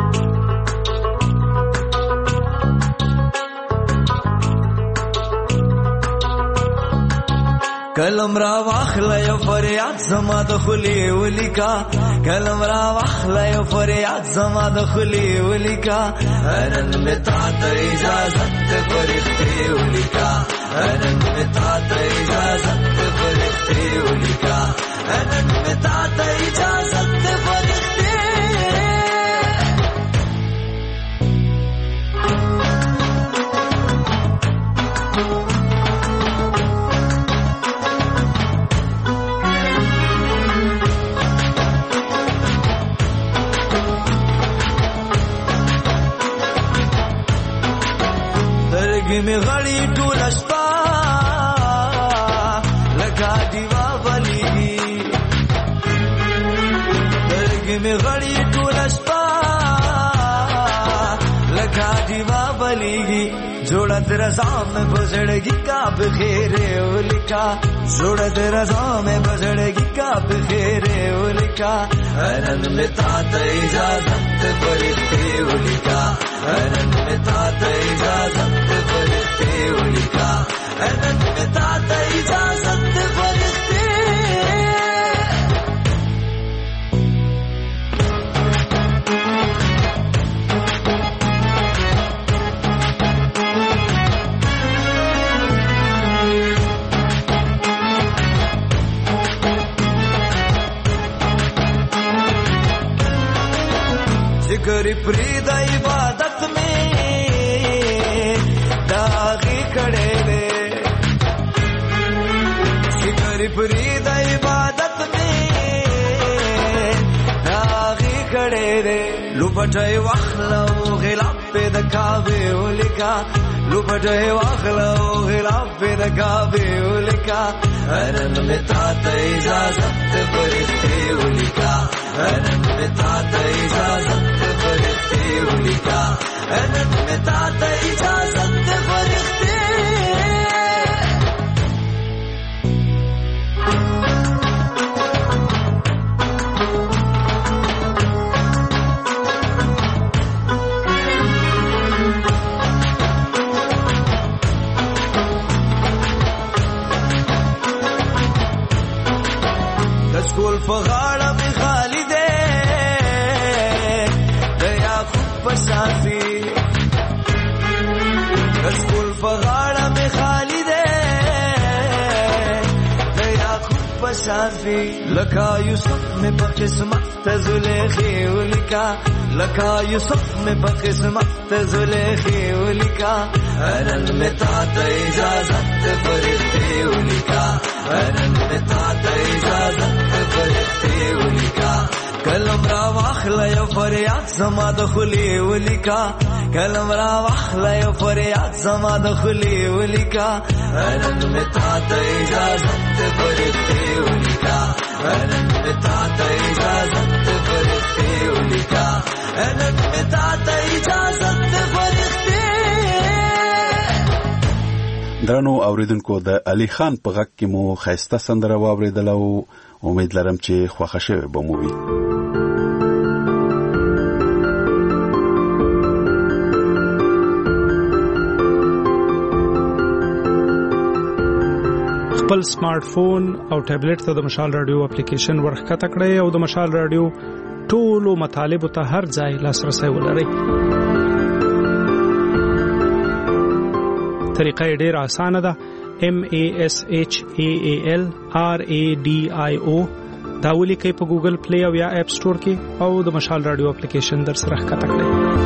کلم را واخله یو فریاد زما د خلی ولیکا کلم را واخله یو فریاد زما د خلی ولیکا نن می تا ته اجازه ته فرښتې ولیکا نن می تا ته اجازه ته فرښتې ولیکا نن می تا ته اجازه ته فرښتې می غړی ټول شپه لکه دیوا بلیږي درګ می غړی ټول شپه لکه دیوا بلیږي جوړه تر ځام بزړګي کا بخیر ولیکا جوړه تر ځام بزړګي کا بخیر ولیکا نن می تا ته اجازه ته فرښتې ولیکا نن می تا ته اجازه ته فرښتې ولیکا نن می تا ته اجازه ته فرښتې ذکر پرید عبادت میں داغی کھڑے دے ذکر پرید عبادت میں داغی کھڑے دے لپٹے واخلو غلاف پہ دکھاوے ولکا لپٹے واخلو غلاف پہ دکھاوے ولکا نن می تا ته اجازت فرښتې ولیکا نن می تا ته اجازت فرښتې ولیکا نن مې تا ته اجازت ده فرښتې کسکول په غاړه مې خالی دی د یعقوب په صافي کسکول په غاړه مې خالی دی د یعقوب په صافي لکه یوسف مې په قسمت ته زلیخې ولیکا لکه یوسف مې په قسمت ته زلیخې ولیکا نن مې تا ته اجازت ده فرښتې ولیکا نن مې تا ته اجازت ده فرښتې ولیکا کلم را واخله یو فریاد زما د خولې ولیکا کلم را واخله یو فریاد زما د خولې ولیکا نن مې تا ته اجازت ده فرښتې ولیکا نن مې تا ته اجازت ده فرښتې ولیکا نن مې تا ته اجازت ده فرښتې. درنو اوریدونکو د علي خان په غږ کې مو خیسته سندره واوریدله او امید لرم چې خوښه شوې به مو وي. خپل سمارټ فون او ټابلیټ ته د مشال رادیو اپلیکیشن ورښکته کړئ او د مشال رادیو ټولو مطالبو ته هر ځای لاسرسی ولرئ. طریقه یې ډېره اسانه ده. M A S H A A L R A D I O دا ولیکئ په ګوګل پلی او یا اپ سٹور کې او د مشال رادیو اپلیکیشن در سره ښکته کړئ.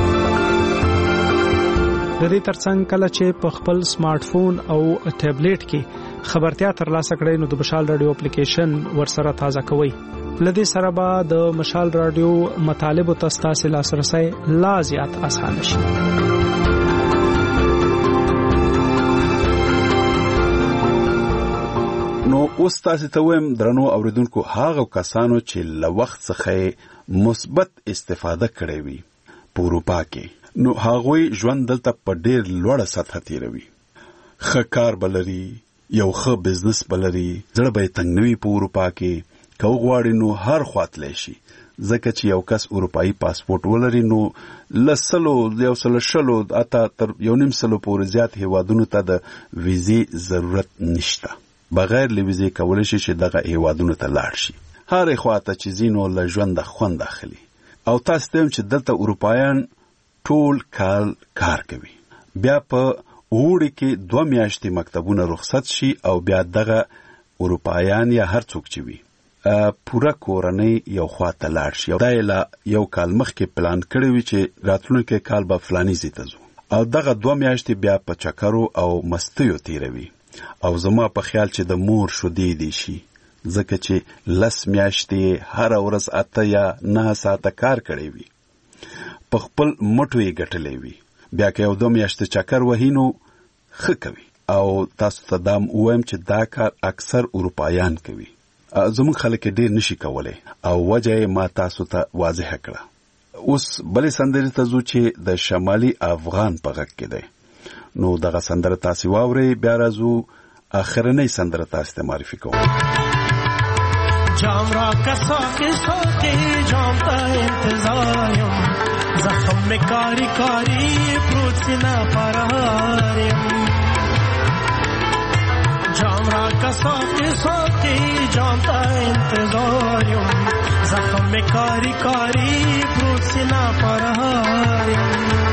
د دې ترڅنګ کله چې په خپل سمارټ فون او ټابلیټ کې خبرتیا ترلاسه کړئ نو د مشال رادیو اپلیکیشن ورسره تازه کوئ. لدې سره به د مشال رادیو مطالبو ته ستاسو لاسرسی لا زیات اسانه شي. نو اوس تاسو ته وایم درنو اوریدونکو هغه کسانو چې له وخت څخه مثبت استفاده کړې وي په اروپا کې نو هغه ژوند دلته په ډېر لوړه سطح تیروي. ښه کار بلري یو ښه بزنس بلري زړه به تنګ نوي په اروپا کې کو غواړي نو هر خواته شي ځکه چې یو کس اروپאי پاسپورت ولري نو لسلو یو سل شلو اته تر یو نیم سلو پورې زیات هیوادونو ته د ویزې ضرورت نشته. بغیر له ویزې کولای شي چې دغه هیوادونو ته لاړ شي. هر خواته چې زینو له ژوند خوند اخلي او تاسو ته چې دلته اروپایان ټول کال کار کوي. بیا په وړي کې دوه میاشتې مکتبونه رخصت شي او بیا دغه اروپایان یا هر څوک چې وي پورا کورنۍ یو خواته لاړ شي. دا یو کال مخکې پلان کړی وي چې راتلونکي کال به فلاني ځای ته ځو او دغه دوه میاشتې بیا په چکرو او مستیو تیروي. او زما په خیال چې د مور شودې دي شي ځکه چې لس میاشتې هر ورځ اته یا نه ساعته کار کړی وي په خپل مټو یې ګټلې وي. بیا که یو دوه میاشتې چکر وهي نو ښه کوي. او تاسو ته دا وایم چې دا کار اکثر اروپایان کوي. زموږ خلک ډېر نشي کولای او وجه یې ما تاسو ته واضح کړه. اوس بلې سندرې ته ځو چې د شمالي افغان په غږ کې دی. نو دغه سندره تاسو واورئ بیا راځو اخرنۍ سندره تاسو ته معرفي کوم. جام را کسا کے سوکے جام تا انتظاریم زخم میں کاری کاری پروت سنا پراریم جام را کسا کے سوکے جام تا انتظاریم زخم میں کاری کاری پروت سنا پراریم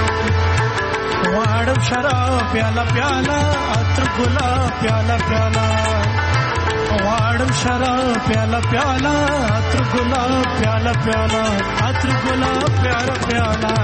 واڑم شراب پیالا پیالا عطر گلاب پیالا پیالا واڑم شراب پیالا پیالا عطر گلاب پیالا پیالا عطر گلاب پیالا پیالا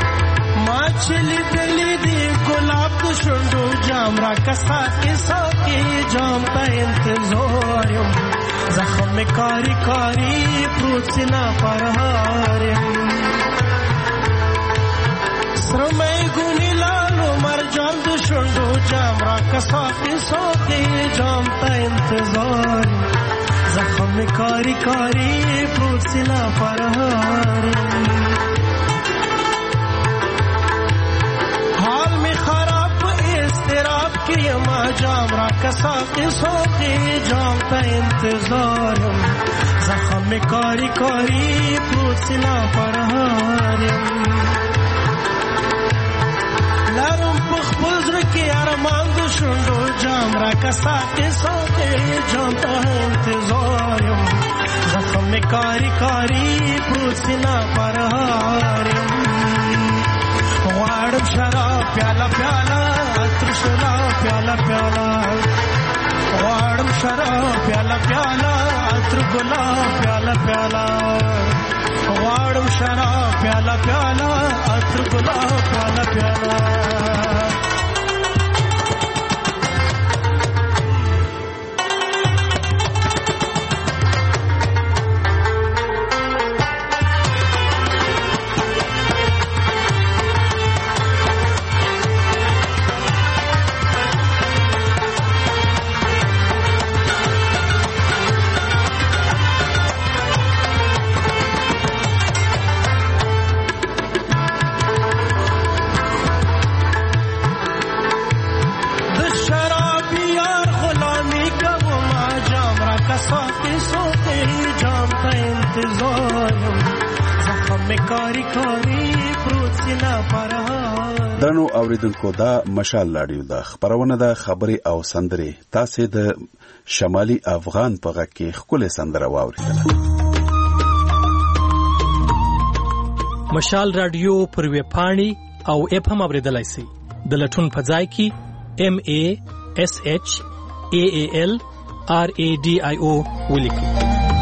چلی دلی دی گلاب کو شنڈو جام را کسا کے سوکے کې جام ته انتظار یم زخم می کاری کاری پروت سینا پرهار یم سرمای گونی لالو مرجان دو شندو جام را کساقی ساقی جام ته انتظار یم زخم می کاری کاری پروت سینا پرهار یم حال می خراب استراب کی ما جام را کساقی ساقی جام تا انتظارم زخم می کاری کاری پروت سینا پرهارم لارم پخ پزر کی ارمان دو شندو جام را کساقی ساقی جام تا انتظارم زخم می کاری کاری پروت سینا پرهارم غواړم شراب پیاله پیاله عطر شلا پیاله پیاله غواړم شراب پیاله پیاله عطر ګلاب پیاله پیاله غواړم شراب پیاله پیاله عطر ګلاب پیاله پیاله درنو اوریدونکو دا مشال رادیو دا خبرونه دا خبري او سندري تاسو د شمالي افغان په غږ کې خپل سندره واوریدله. مشال رادیو پر وی پاڼي او اپ هم اوریدلای شئ د لټون په ځای کې ام ای اس ایچ ای ای ال آر ای ډي آی او ولیکئ.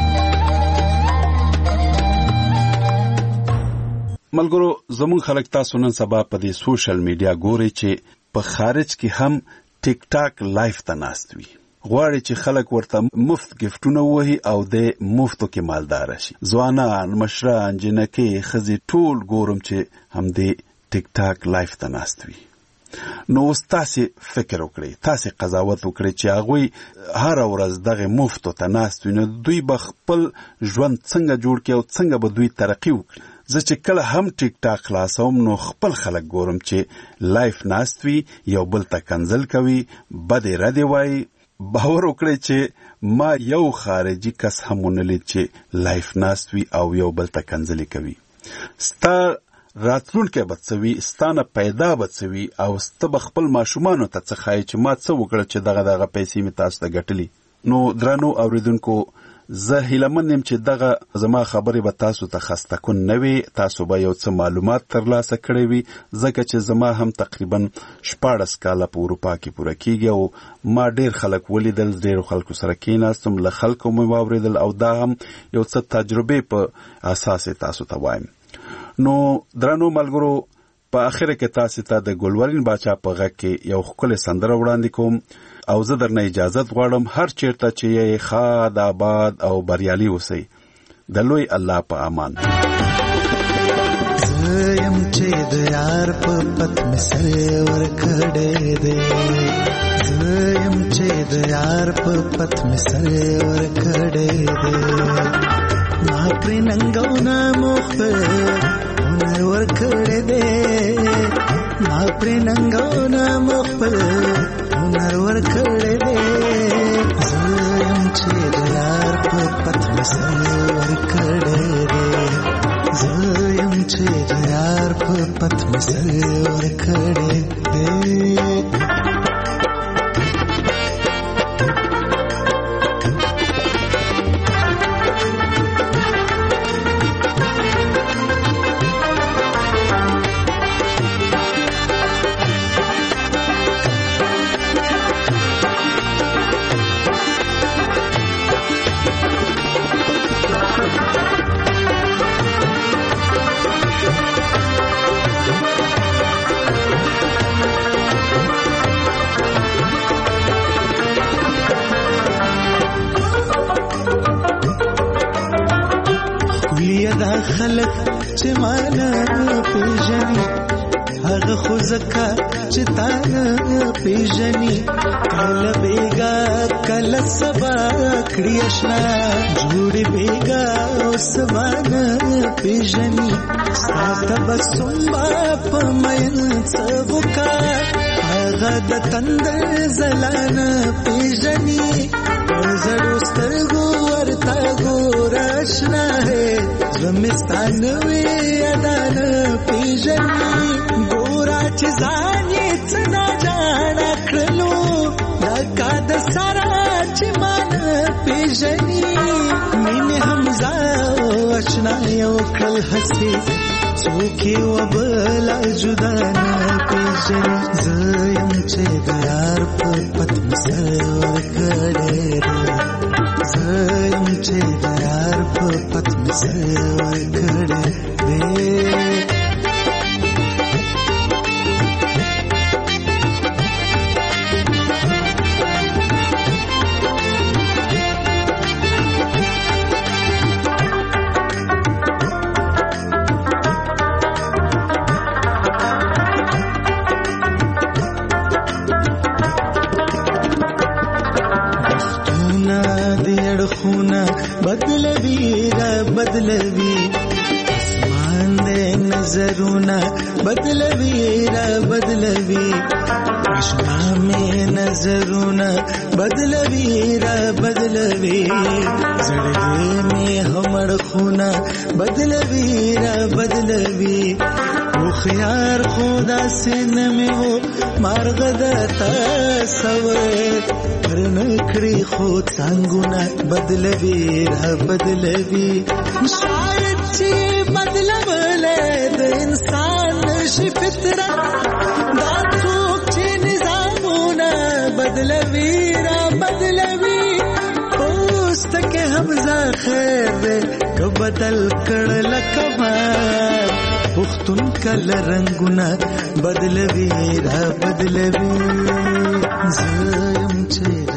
ملګرو زمون خلک تاسو نن سبا په دې سوشل میډیا ګوري چې په خارج کې هم ټیک ټاک لایف ته ناست وي غواړي چې خلک ورته مفت گیفټونه وهي او د مفتو کې مالدار شي. ځوانان مشران جنکې خزي ټول ګورم چې هم دې ټیک ټاک لایف ته ناست وي. نو تاسو فکر وکړئ تاسو قضاوت وکړئ چې هغه هر ورځ دغه مفتو ته ناست وي نو دوی به خپل ژوند څنګه جوړ کړي او څنګه به دوی ترقی وکړي. زه چې کله هم ټیک ټاک خلاصوم نو خپل خلک ګورم چې لایف ناست وي یو بل ته کنزل کوي بده ردی وای. باور وکړئ چې ما یو خارجي کس هم ونلید چې لایف ناست وي او یو بل ته کنزل کوي. ستا راتلونکي بچوي ستانه پیدا بچوي او ست خپل ماشومان ته څه خای چې ما څه وکړ چې دغه دغه پیسې می تاسو ته ګټلې. نو درنو اوریدونکو زه هیلمن یم چې دغه زما خبرې به تاسو ته خسته کن نه وي تاسو به یو څه معلومات ترلاسه کړئ وي ځکه چې زما هم تقریبا شپاړس کاله په اروپا کې پوره کیږي او ما ډیر خلک ولیدل ډیر خلکو سره کېناستم له خلکو مې واوریدل او دا هم یو څه تجربه په اساس تاسو ته وایم. نو درنو ملګرو په اخر کې تاسو ته د ګلورین باچا په غږ کې یو ښکلی سندره وړاندې کوم او زه درنه اجازه غواړم هر چیرته چې یې ښاد آباد او بریالي اوسئ. د لوی الله په امان. زم چې د یار په پت مې سر ور کړې دې زم چې د یار په پت مې سر ور کړې دې ما پر ننګونه مخ هنر ور کړې دې ما پر ننګونه مخ هنر ور کړې دې زم چې د یار په پت مې سر ور کړې دې زم چې د یار په پت مې سر ور کړې دې. دا خلق چې مانا پیژني هغه خو زکا چې تانا پیژني کله بیگا کله سبا کړی آشنا جوړي بیگا او سبانا پیژني ستاسو بسوم په مین څوکا هغه د تندر زلانه پیژني زړو سترګو ورته ګورشنا ہے زمستان وی ادان پیژني ګورا چې ځان یې څنا جان کړلو لکه د سارا چې مان پیژني مين حمزه آشنا یو کړل هسي څوک یو بل جدا نه پیژني زم چې د یار په پتم سر کړې زم چې د یار په پتم سر کړې بدلوی را بدلوی اسمان دے نظرونا بدلوی را بدلوی اشنا میں نظرونا بدلوی را بدلوی زړګي میں همړ خونا بدلوی را بدلوی او خيار خدا سن میں وہ مارغ دتا سوي پر نکړي خو څنګهونه بدلوي را بدلوي شاید چې بدلولې د انسان شي فطرت دا څوک چې نظامونه بدلوي را بدلوي اوس تک حمزه خیر دې کو بدل کړل کمال پختون کل رنگونه بدلوي را بدلوي زم چې